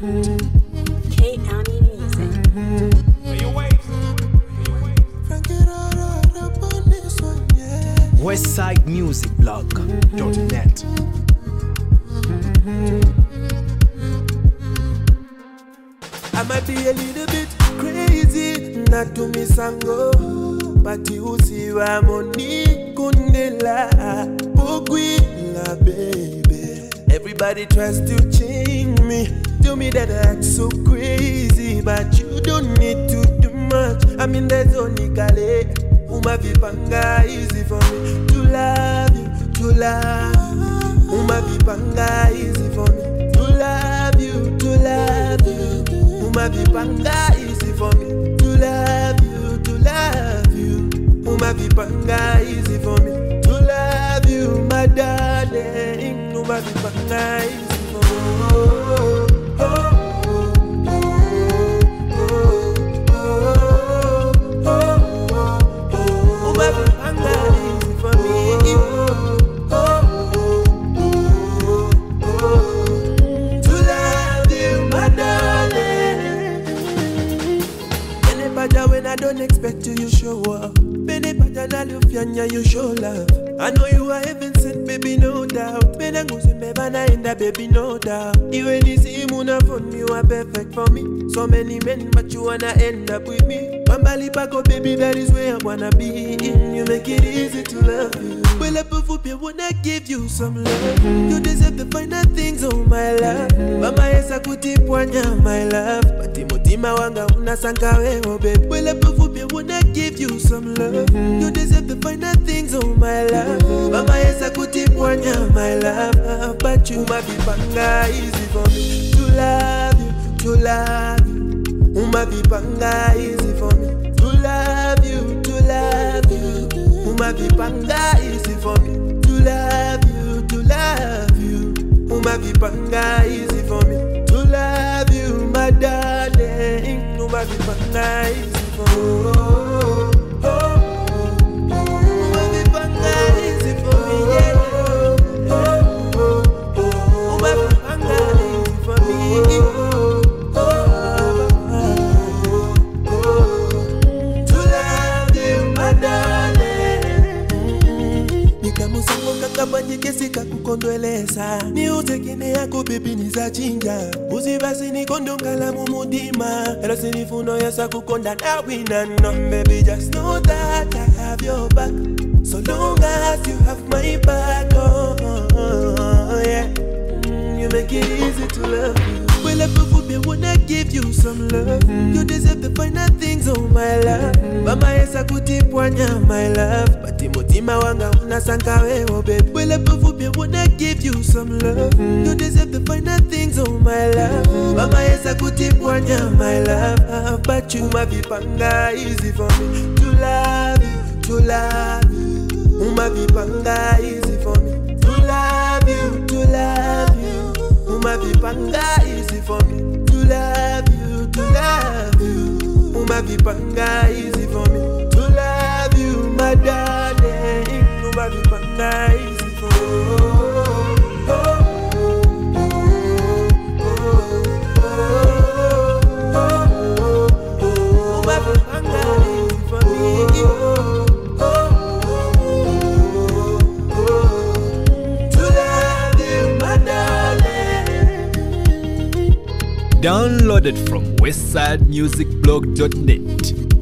K Annie Music. Westsidemusicblog.net. I might be a little bit crazy, not to miss and go, but you see why money kundela, bugwila baby. Everybody tries to change me, tell me that I act so crazy, but you don't need to do much. I'm in the zone, Kale. Uma vipanga easy for me to love you, to love you. Uma vipanga easy for me to love you, to love you. Uma vipanga easy for me to love you, to love you. Uma vipanga easy for me to love you, my darling. Uma vipanga easy for me. When I don't expect you, you show up. Bene patana lufyanya, you show love. I know you are heaven sent, baby, no doubt. Bene nguse mebana enda, baby, no doubt. Even this imuna phone, you are perfect for me. So many men, but you wanna end up with me. Mambali Paco, baby, that is where I wanna be. You make it easy to love you. Well, I wanna give you some love. You deserve the finer things, oh my love. Mama yesa kutipwanya, my love. Pati mutima wanga unasanka wewe, baby. Well, I wanna give you some love. You deserve the finer things, oh my love. Mama yesa kutipwanya, my love. But you ma vipanga easy for me to love you, to love you. Uma vipanga easy for me to love you, to love you. Uma vipanga easy for me to love you, to love you. Uma vipanga easy for me to love you, my darling. Uma vipanga easy for me. Uma vipanga easy for me, yeah. Uma vipanga easy for me. Sikika kukondweleza ni utekine yako baby nizachinja usibasi nikondongala mumudima ero sinifuno yasa kukonda na winano baby just know that I have your back so long as you have my back yeah you make it easy to love you. Well, I wanna give you some love. You deserve the finer things, oh my love. Mama yesa kutipwanya, my love. Pati mutima wanga unasanka wewe, baby. Well, I wanna give you some love. You deserve the finer things, oh my love. Mama yesa kutipwanya, my love. But you ma vipanga easy for me to love you, to love you. Uma vipanga easy for me to love you, to love you. Uma vipanga easy for me to love you, to love you. Uma vipanga easy for me to love you, my darling. Uma vipanga easy for me. Uma vipanga easy for me. Downloaded from westsidemusicblog.net.